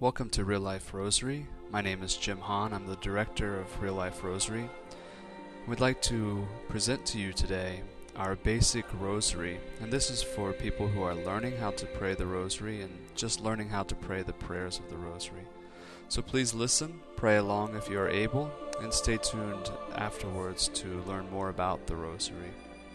Welcome to Real Life Rosary. My name is Jim Hahn. I'm the director of Real Life Rosary. We'd like to present to you today our basic rosary, and this is for people who are learning how to pray the rosary and just learning how to pray the prayers of the rosary. So please listen, pray along if you are able, and stay tuned afterwards to learn more about the rosary.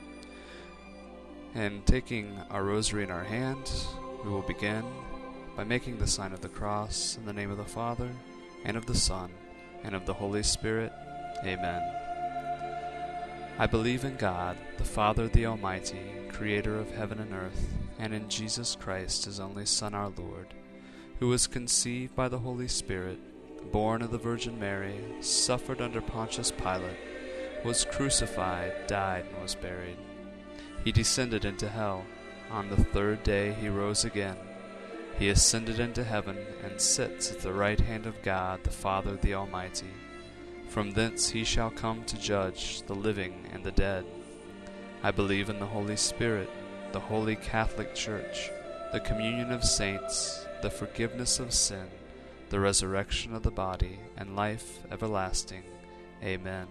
And taking our rosary in our hand, we will begin by making the sign of the cross in the name of the Father, and of the Son, and of the Holy Spirit. Amen. I believe in God, the Father, the Almighty, creator of heaven and earth, and in Jesus Christ, his only Son, our Lord, who was conceived by the Holy Spirit, born of the Virgin Mary, suffered under Pontius Pilate, was crucified, died, and was buried. He descended into hell. On the third day he rose again. He ascended into heaven and sits at the right hand of God, the Father, the Almighty. From thence he shall come to judge the living and the dead. I believe in the Holy Spirit, the Holy Catholic Church, the communion of saints, the forgiveness of sin, the resurrection of the body, and life everlasting. Amen.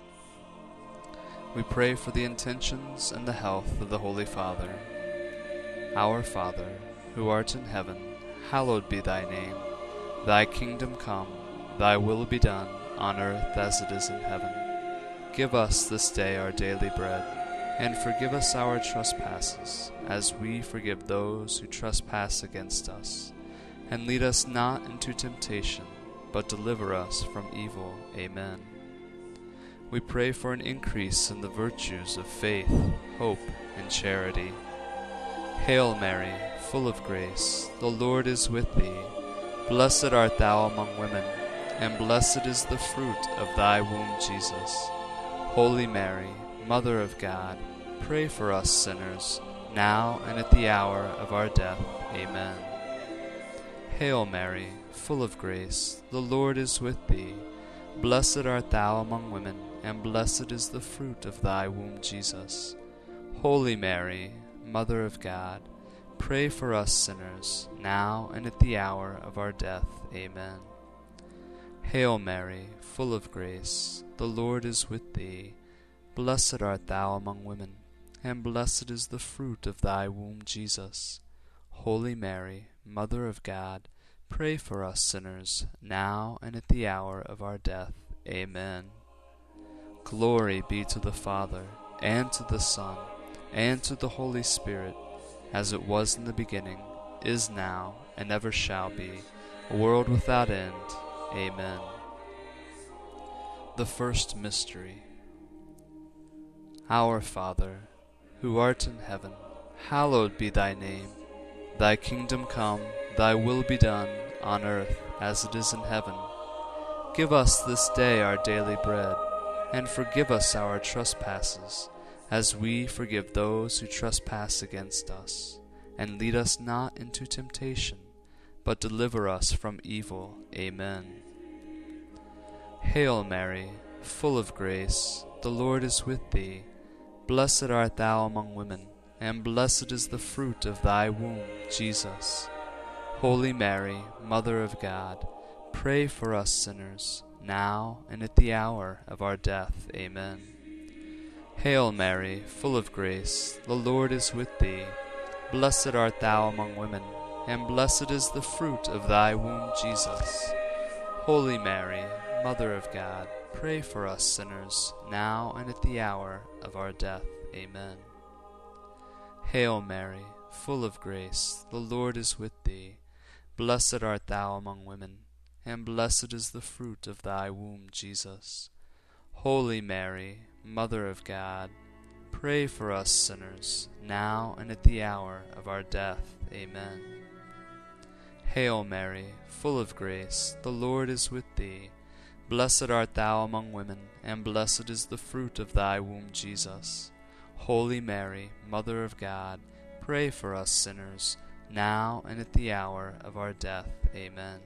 We pray for the intentions and the health of the Holy Father. Our Father, who art in heaven, hallowed be thy name. Thy kingdom come, thy will be done, on earth as it is in heaven. Give us this day our daily bread, and forgive us our trespasses, as we forgive those who trespass against us. And lead us not into temptation, but deliver us from evil. Amen. We pray for an increase in the virtues of faith, hope, and charity. Hail Mary, full of grace, the Lord is with thee. Blessed art thou among women, and blessed is the fruit of thy womb, Jesus. Holy Mary, Mother of God, pray for us sinners, now and at the hour of our death. Amen. Hail Mary, full of grace, the Lord is with thee. Blessed art thou among women, and blessed is the fruit of thy womb, Jesus. Holy Mary, Mother of God, pray for us sinners, now and at the hour of our death. Amen. Hail Mary, full of grace, the Lord is with thee. Blessed art thou among women, and blessed is the fruit of thy womb, Jesus. Holy Mary, Mother of God, pray for us sinners, now and at the hour of our death. Amen. Glory be to the Father, and to the Son, and to the Holy Spirit, as it was in the beginning, is now, and ever shall be, a world without end. Amen. The first mystery. Our Father, who art in heaven, hallowed be thy name. Thy kingdom come, thy will be done, on earth as it is in heaven. Give us this day our daily bread, and forgive us our trespasses, as we forgive those who trespass against us. And lead us not into temptation, but deliver us from evil. Amen. Hail Mary, full of grace, the Lord is with thee. Blessed art thou among women, and blessed is the fruit of thy womb, Jesus. Holy Mary, Mother of God, pray for us sinners, now and at the hour of our death. Amen. Hail Mary, full of grace, the Lord is with thee. Blessed art thou among women, and blessed is the fruit of thy womb, Jesus. Holy Mary, Mother of God, pray for us sinners, now and at the hour of our death. Amen. Hail Mary, full of grace, the Lord is with thee. Blessed art thou among women, and blessed is the fruit of thy womb, Jesus. Holy Mary, Mother of God, pray for us sinners, now and at the hour of our death. Amen. Hail Mary, full of grace, the Lord is with thee. Blessed art thou among women, and blessed is the fruit of thy womb, Jesus. Holy Mary, Mother of God, pray for us sinners, now and at the hour of our death. Amen.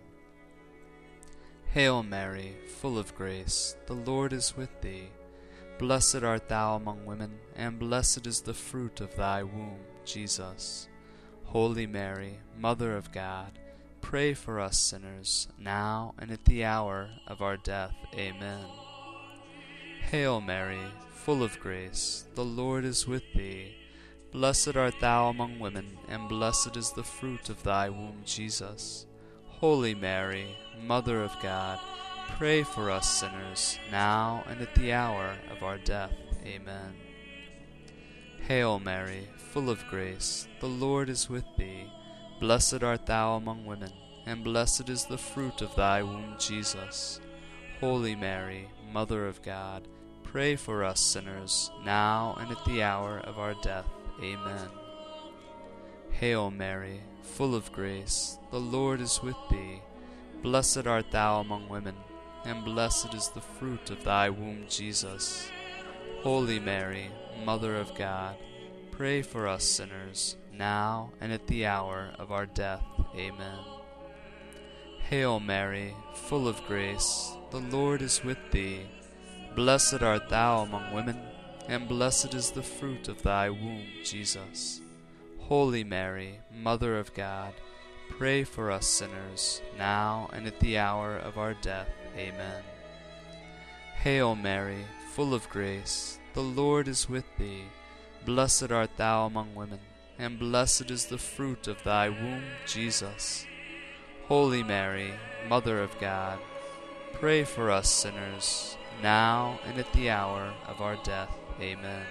Hail Mary, full of grace, the Lord is with thee. Blessed art thou among women, and blessed is the fruit of thy womb, Jesus. Holy Mary, Mother of God, pray for us sinners, now and at the hour of our death. Amen. Hail Mary, full of grace, the Lord is with thee. Blessed art thou among women, and blessed is the fruit of thy womb, Jesus. Holy Mary, Mother of God, pray for us sinners, now and at the hour of our death. Amen. Hail Mary, full of grace, the Lord is with thee. Blessed art thou among women, and blessed is the fruit of thy womb, Jesus. Holy Mary, Mother of God, pray for us sinners, now and at the hour of our death. Amen. Hail Mary, full of grace, the Lord is with thee. Blessed art thou among women, and blessed is the fruit of thy womb, Jesus. Holy Mary, Mother of God, pray for us sinners, now and at the hour of our death. Amen. Hail Mary, full of grace, the Lord is with thee. Blessed art thou among women, and blessed is the fruit of thy womb, Jesus. Holy Mary, Mother of God, pray for us sinners, now and at the hour of our death. Amen. Hail Mary, full of grace, the Lord is with thee. Blessed art thou among women, and blessed is the fruit of thy womb, Jesus. Holy Mary, Mother of God, pray for us sinners, now and at the hour of our death. Amen.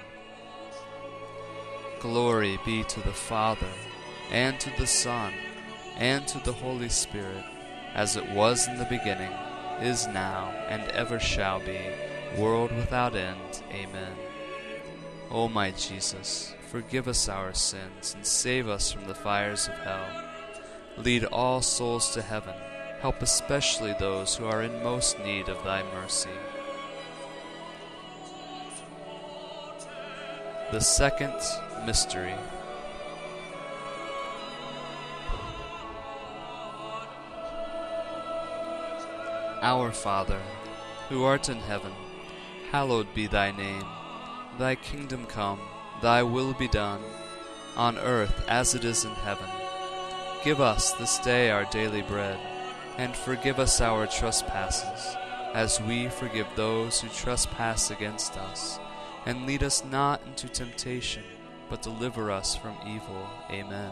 Glory be to the Father, and to the Son, and to the Holy Spirit, as it was in the beginning, is now, and ever shall be, world without end. Amen. O my Jesus, forgive us our sins, and save us from the fires of hell. Lead all souls to heaven, help especially those who are in most need of thy mercy. The second mystery. Our Father, who art in heaven, hallowed be thy name. Thy kingdom come, thy will be done, on earth as it is in heaven. Give us this day our daily bread, and forgive us our trespasses, as we forgive those who trespass against us. And lead us not into temptation, but deliver us from evil. Amen.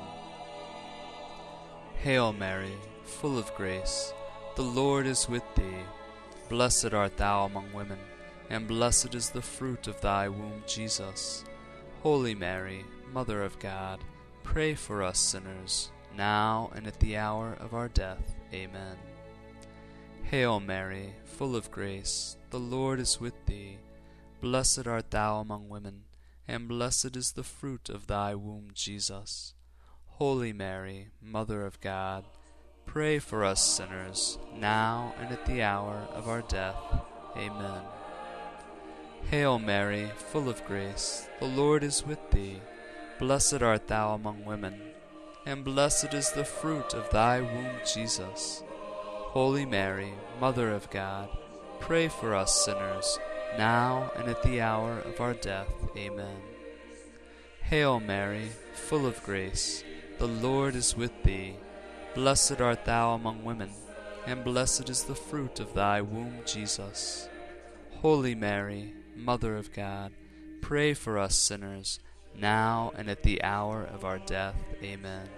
Hail Mary, full of grace, the Lord is with thee. Blessed art thou among women, and blessed is the fruit of thy womb, Jesus. Holy Mary, Mother of God, pray for us sinners, now and at the hour of our death. Amen. Hail Mary, full of grace, the Lord is with thee. Blessed art thou among women, and blessed is the fruit of thy womb, Jesus. Holy Mary, Mother of God, pray for us sinners, now and at the hour of our death. Amen. Hail Mary, full of grace, the Lord is with thee. Blessed art thou among women, and blessed is the fruit of thy womb, Jesus. Holy Mary, Mother of God, pray for us sinners, now and at the hour of our death. Amen. Hail Mary, full of grace, the Lord is with thee. Blessed art thou among women, and blessed is the fruit of thy womb, Jesus. Holy Mary, Mother of God, pray for us sinners, now and at the hour of our death. Amen.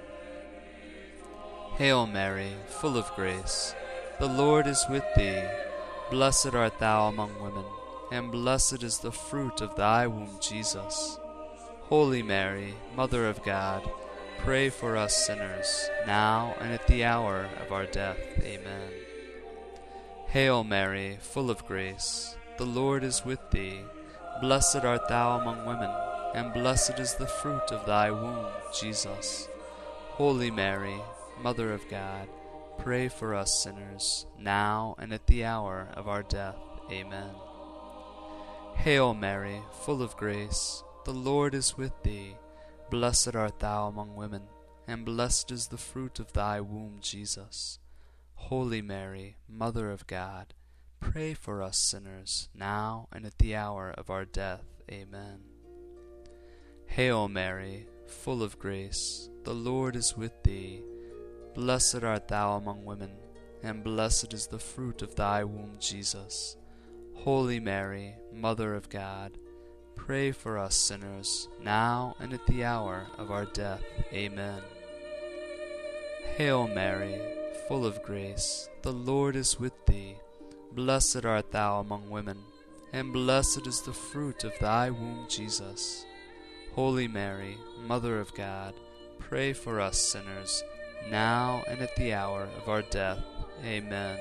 Hail Mary, full of grace, the Lord is with thee. Blessed art thou among women, and blessed is the fruit of thy womb, Jesus. Holy Mary, Mother of God, pray for us sinners, now and at the hour of our death. Amen. Hail Mary, full of grace, the Lord is with thee. Blessed art thou among women, and blessed is the fruit of thy womb, Jesus. Holy Mary, Mother of God, pray for us sinners, now and at the hour of our death. Amen. Hail Mary, full of grace, the Lord is with thee. Blessed art thou among women, and blessed is the fruit of thy womb, Jesus. Holy Mary, Mother of God, pray for us sinners, now and at the hour of our death. Amen. Hail Mary, full of grace, the Lord is with thee. Blessed art thou among women, and blessed is the fruit of thy womb, Jesus. Holy Mary, Mother of God, pray for us sinners, now and at the hour of our death. Amen. Hail Mary, full of grace, the Lord is with thee. Blessed art thou among women, and blessed is the fruit of thy womb, Jesus. Holy Mary, Mother of God, pray for us sinners, now and at the hour of our death. Amen.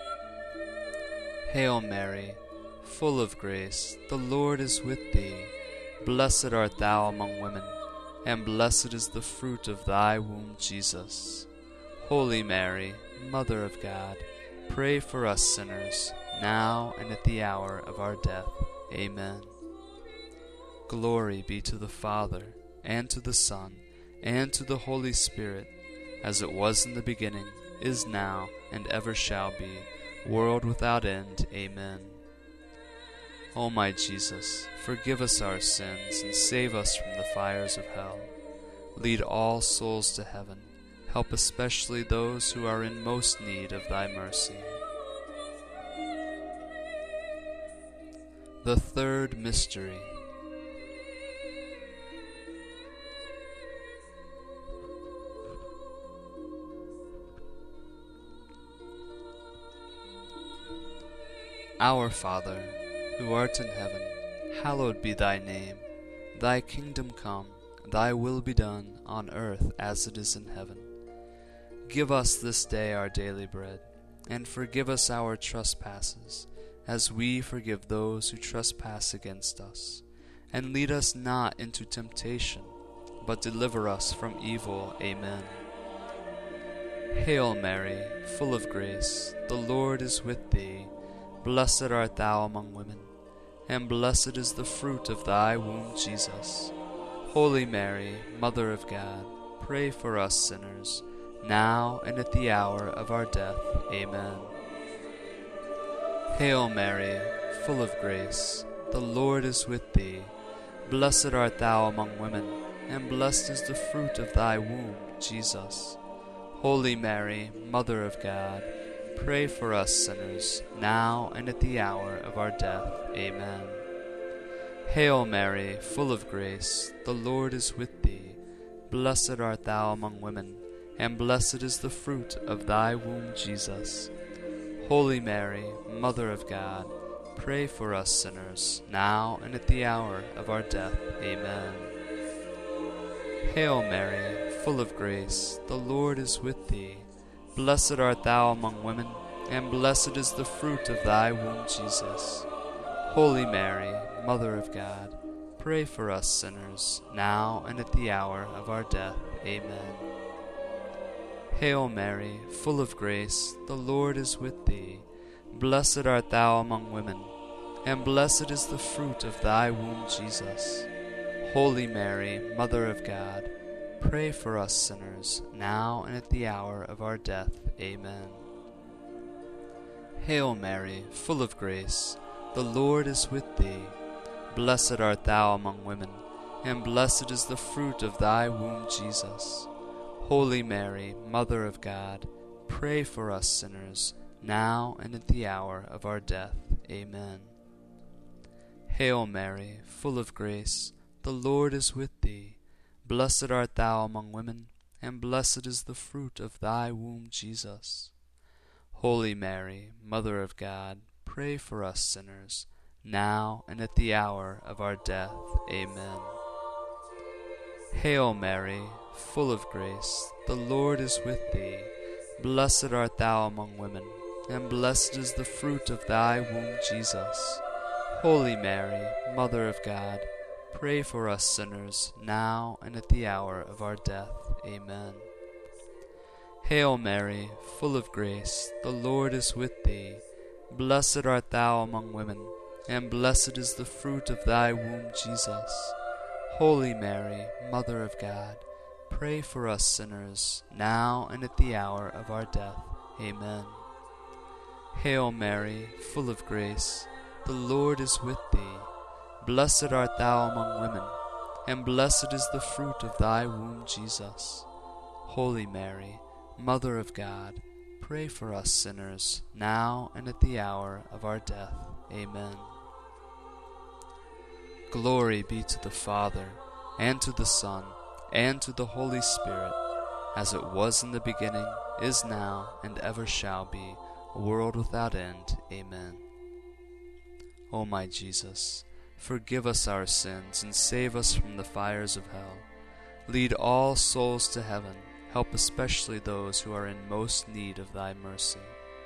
Hail Mary, full of grace, the Lord is with thee. Blessed art thou among women, and blessed is the fruit of thy womb, Jesus. Holy Mary, Mother of God, pray for us sinners, now and at the hour of our death. Amen. Glory be to the Father, and to the Son, and to the Holy Spirit, as it was in the beginning, is now, and ever shall be, world without end. Amen. O my Jesus, forgive us our sins, and save us from the fires of hell. Lead all souls to heaven. Help especially those who are in most need of thy mercy. The third mystery. Our Father, who art in heaven, hallowed be thy name. Thy kingdom come, thy will be done, on earth as it is in heaven. Give us this day our daily bread, and forgive us our trespasses, as we forgive those who trespass against us. And lead us not into temptation, but deliver us from evil. Amen. Hail Mary, full of grace, the Lord is with thee. Blessed art thou among women, and blessed is the fruit of thy womb, Jesus. Holy Mary, Mother of God, pray for us sinners, now and at the hour of our death. Amen. Hail Mary, full of grace, the Lord is with thee. Blessed art thou among women, and blessed is the fruit of thy womb, Jesus. Holy Mary, Mother of God, pray for us sinners, now and at the hour of our death. Amen. Hail Mary, full of grace, the Lord is with thee. Blessed art thou among women, and blessed is the fruit of thy womb, Jesus. Holy Mary, Mother of God, pray for us sinners, now and at the hour of our death. Amen. Hail Mary, full of grace, the Lord is with thee. Blessed art thou among women, and blessed is the fruit of thy womb, Jesus. Holy Mary, Mother of God, pray for us sinners, now and at the hour of our death. Amen. Hail Mary, full of grace, the Lord is with thee. Blessed art thou among women, and blessed is the fruit of thy womb, Jesus. Holy Mary, Mother of God, pray for us sinners, now and at the hour of our death. Amen. Hail Mary, full of grace, the Lord is with thee. Blessed art thou among women, and blessed is the fruit of thy womb, Jesus. Holy Mary, Mother of God, pray for us sinners, now and at the hour of our death. Amen. Hail Mary, full of grace, the Lord is with thee. Blessed art thou among women, and blessed is the fruit of thy womb, Jesus. Holy Mary, Mother of God, pray for us sinners, now and at the hour of our death. Amen. Hail Mary, full of grace, the Lord is with thee. Blessed art thou among women, and blessed is the fruit of thy womb, Jesus. Holy Mary, Mother of God, pray for us sinners, now and at the hour of our death. Amen. Hail Mary, full of grace, the Lord is with thee. Blessed art thou among women, and blessed is the fruit of thy womb, Jesus. Holy Mary, Mother of God, pray for us sinners, now and at the hour of our death. Amen. Hail Mary, full of grace, the Lord is with thee. Blessed art thou among women, and blessed is the fruit of thy womb, Jesus. Holy Mary, Mother of God, pray for us sinners, now and at the hour of our death. Amen. Glory be to the Father, and to the Son, and to the Holy Spirit, as it was in the beginning, is now, and ever shall be, a world without end. Amen. O my Jesus, forgive us our sins, and save us from the fires of hell. Lead all souls to heaven, help especially those who are in most need of thy mercy.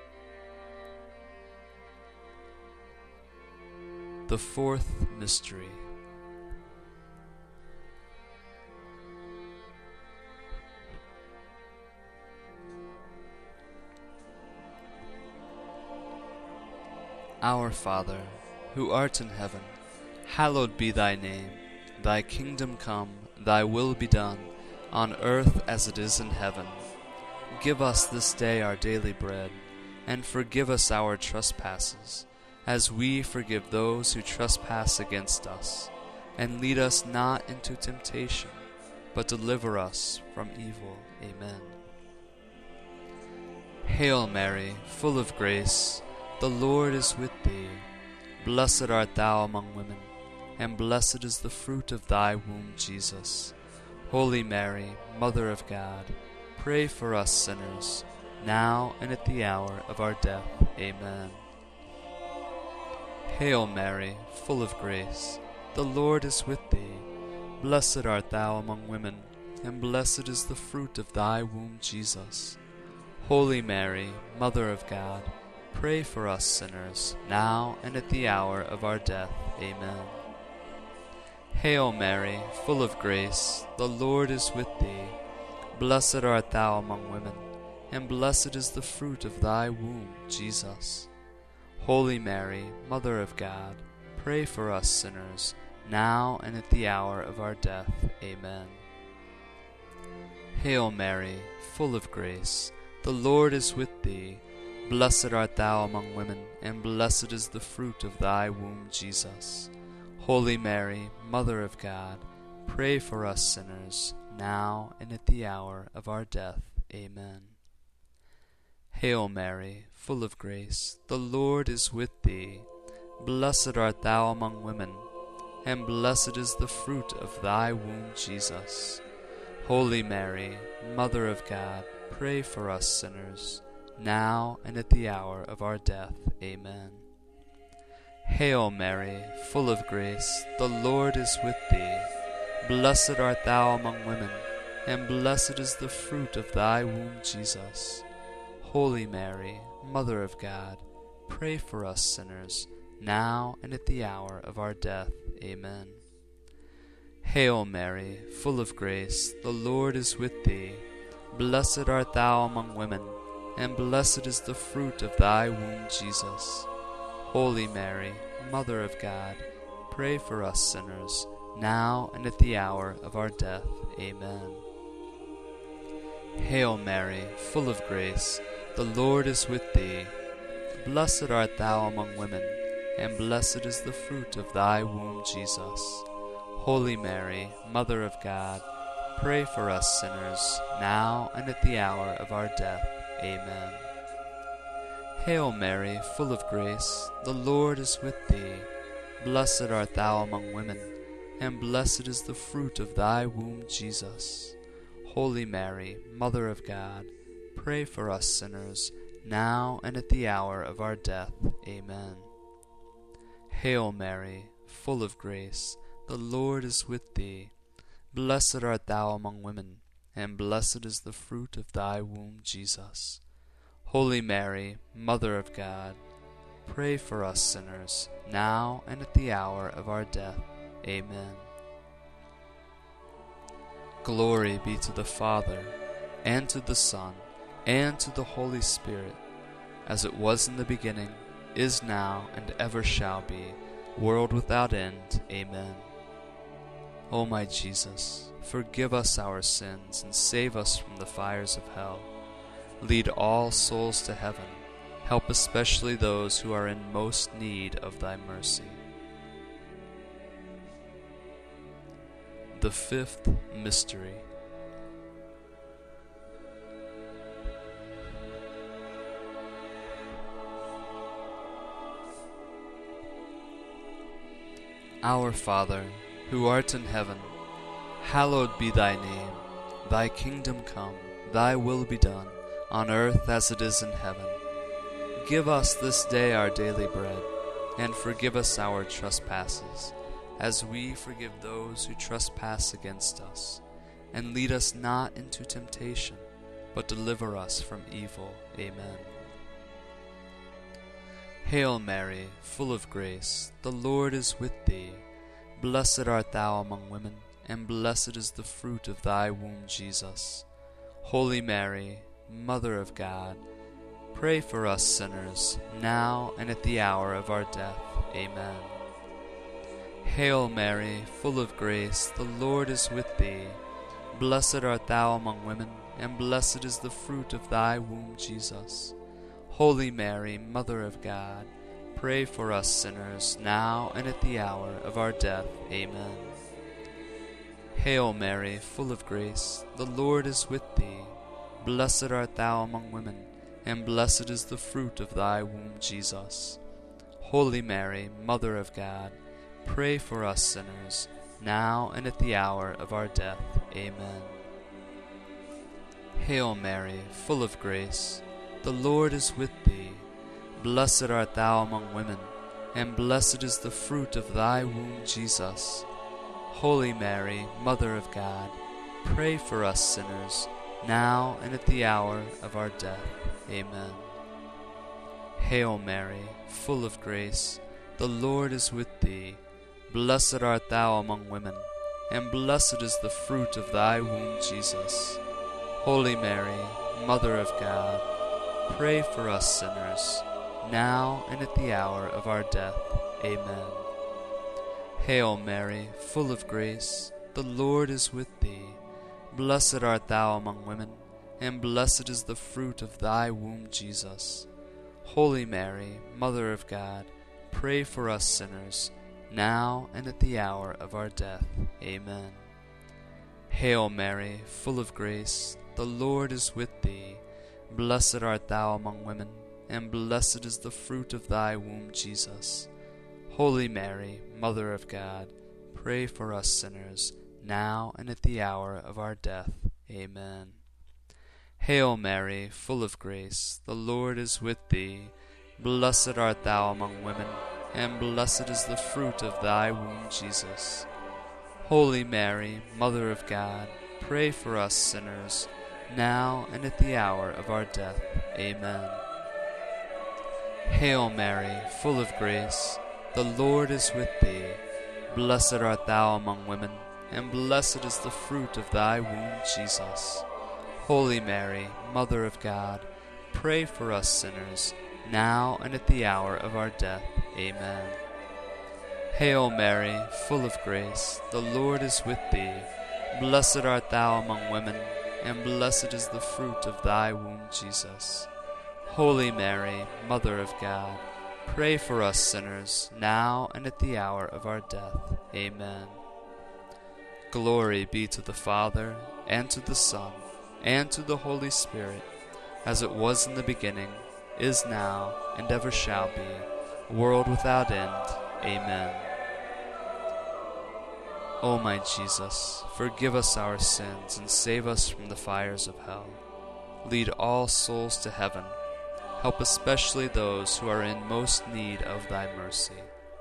The fourth mystery. Our Father, who art in heaven, hallowed be thy name. Thy kingdom come, thy will be done, on earth as it is in heaven. Give us this day our daily bread, and forgive us our trespasses, as we forgive those who trespass against us. And lead us not into temptation, but deliver us from evil. Amen. Hail Mary, full of grace, the Lord is with thee. Blessed art thou among women, and blessed is the fruit of thy womb, Jesus. Holy Mary, Mother of God, pray for us sinners, now and at the hour of our death. Amen. Hail Mary, full of grace, the Lord is with thee. Blessed art thou among women, and blessed is the fruit of thy womb, Jesus. Holy Mary, Mother of God, pray for us sinners, now and at the hour of our death. Amen. Hail Mary, full of grace, the Lord is with thee. Blessed art thou among women, and blessed is the fruit of thy womb, Jesus. Holy Mary, Mother of God, pray for us sinners, now and at the hour of our death. Amen. Hail Mary, full of grace, the Lord is with thee. Blessed art thou among women, and blessed is the fruit of thy womb, Jesus. Holy Mary, Mother of God, pray for us sinners, now and at the hour of our death. Amen. Hail Mary, full of grace, the Lord is with thee. Blessed art thou among women, and blessed is the fruit of thy womb, Jesus. Holy Mary, Mother of God, pray for us sinners, now and at the hour of our death. Amen. Hail Mary, full of grace, the Lord is with thee. Blessed art thou among women, and blessed is the fruit of thy womb, Jesus. Holy Mary, Mother of God, pray for us sinners, now and at the hour of our death. Amen. Hail Mary, full of grace, the Lord is with thee. Blessed art thou among women, and blessed is the fruit of thy womb, Jesus. Holy Mary, Mother of God, pray for us sinners, now and at the hour of our death. Amen. Hail Mary, full of grace, the Lord is with thee. Blessed art thou among women, and blessed is the fruit of thy womb, Jesus. Holy Mary, Mother of God, pray for us sinners, now and at the hour of our death. Amen. Hail Mary, full of grace, the Lord is with thee. Blessed art thou among women, and blessed is the fruit of thy womb, Jesus. Holy Mary, Mother of God, pray for us sinners, now and at the hour of our death. Amen. Hail Mary, full of grace, the Lord is with thee. Blessed art thou among women, and blessed is the fruit of thy womb, Jesus. Holy Mary, Mother of God, pray for us sinners, now and at the hour of our death. Amen. Glory be to the Father, and to the Son, and to the Holy Spirit, as it was in the beginning, is now, and ever shall be, world without end. Amen. O my Jesus, forgive us our sins, and save us from the fires of hell. Lead all souls to heaven, help especially those who are in most need of thy mercy. The fifth mystery. Our Father, who art in heaven, hallowed be thy name. Thy kingdom come, thy will be done, on earth as it is in heaven. Give us this day our daily bread, and forgive us our trespasses, as we forgive those who trespass against us. And lead us not into temptation, but deliver us from evil. Amen. Hail Mary, full of grace, the Lord is with thee. Blessed art thou among women, and blessed is the fruit of thy womb, Jesus. Holy Mary, Mother of God, pray for us sinners, now and at the hour of our death. Amen. Hail Mary, full of grace, the Lord is with thee. Blessed art thou among women, and blessed is the fruit of thy womb, Jesus. Holy Mary, Mother of God, pray for us sinners, now and at the hour of our death. Amen. Hail Mary, full of grace, the Lord is with thee. Blessed art thou among women, and blessed is the fruit of thy womb, Jesus. Holy Mary, Mother of God, pray for us sinners, now and at the hour of our death. Amen. Hail Mary, full of grace, the Lord is with thee. Blessed art thou among women, and blessed is the fruit of thy womb, Jesus. Holy Mary, Mother of God, pray for us sinners, now and at the hour of our death. Amen. Hail Mary, full of grace, the Lord is with thee. Blessed art thou among women, and blessed is the fruit of thy womb, Jesus. Holy Mary, Mother of God, pray for us sinners, now and at the hour of our death. Amen. Hail Mary, full of grace, the Lord is with thee. Blessed art thou among women, and blessed is the fruit of thy womb, Jesus. Holy Mary, Mother of God, pray for us sinners, now and at the hour of our death. Amen. Hail Mary, full of grace, the Lord is with thee. Blessed art thou among women, and blessed is the fruit of thy womb, Jesus. Holy Mary, Mother of God, pray for us sinners, now and at the hour of our death. Amen. Hail Mary, full of grace, the Lord is with thee. Blessed art thou among women, and blessed is the fruit of thy womb, Jesus. Holy Mary, Mother of God, pray for us sinners, now and at the hour of our death. Amen. Hail Mary, full of grace, the Lord is with thee. Blessed art thou among women, and blessed is the fruit of thy womb, Jesus. Holy Mary, Mother of God, pray for us sinners, now and at the hour of our death. Amen. Hail Mary, full of grace, the Lord is with thee. Blessed art thou among women, and blessed is the fruit of thy womb, Jesus. Holy Mary, Mother of God, pray for us sinners, now and at the hour of our death. Amen. Glory be to the Father, and to the Son, and to the Holy Spirit, as it was in the beginning, is now, and ever shall be, world without end. Amen. O my Jesus, forgive us our sins, and save us from the fires of hell. Lead all souls to heaven. Help especially those who are in most need of thy mercy.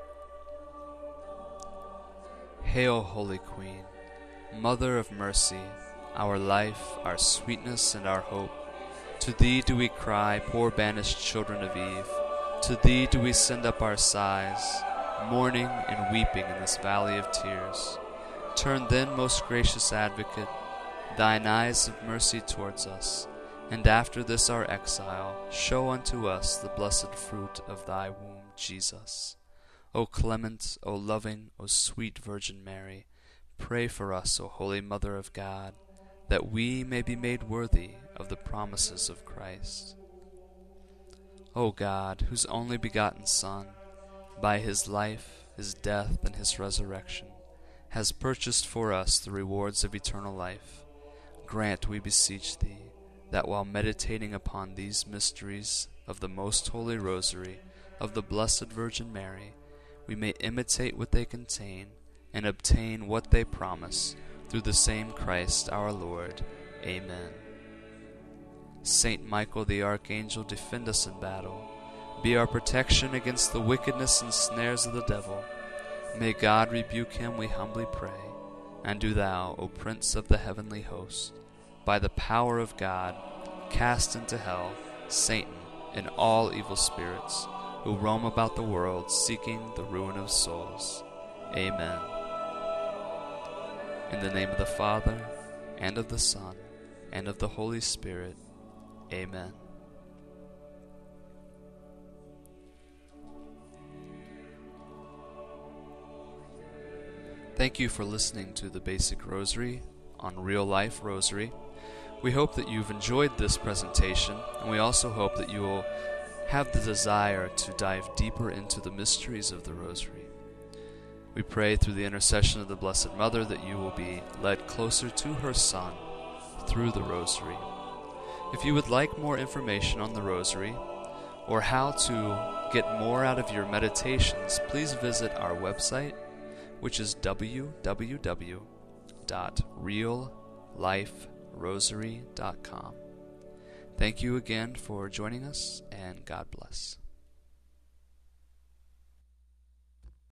Hail, Holy Queen, Mother of mercy, our life, our sweetness, and our hope. To thee do we cry, poor banished children of Eve. To thee do we send up our sighs, mourning and weeping in this valley of tears. Turn then, most gracious Advocate, thine eyes of mercy towards us, and after this our exile, show unto us the blessed fruit of thy womb, Jesus. O clement, O loving, O sweet Virgin Mary, pray for us, O Holy Mother of God, that we may be made worthy of the promises of Christ. O God, whose only begotten Son, by his life, his death, and his resurrection, has purchased for us the rewards of eternal life, grant, we beseech thee, that while meditating upon these mysteries of the most holy Rosary of the Blessed Virgin Mary, we may imitate what they contain and obtain what they promise, through the same Christ our Lord. Amen. Saint Michael the Archangel, defend us in battle. Be our protection against the wickedness and snares of the devil. May God rebuke him, we humbly pray. And do thou, O Prince of the heavenly host, by the power of God, cast into hell Satan and all evil spirits who roam about the world seeking the ruin of souls. Amen. In the name of the Father, and of the Son, and of the Holy Spirit. Amen. Thank you for listening to the Basic Rosary on Real Life Rosary. We hope that you've enjoyed this presentation, and we also hope that you will have the desire to dive deeper into the mysteries of the Rosary. We pray through the intercession of the Blessed Mother that you will be led closer to her Son through the Rosary. If you would like more information on the Rosary, or how to get more out of your meditations, please visit our website, which is www.realliferosary.com. Thank you again for joining us, and God bless.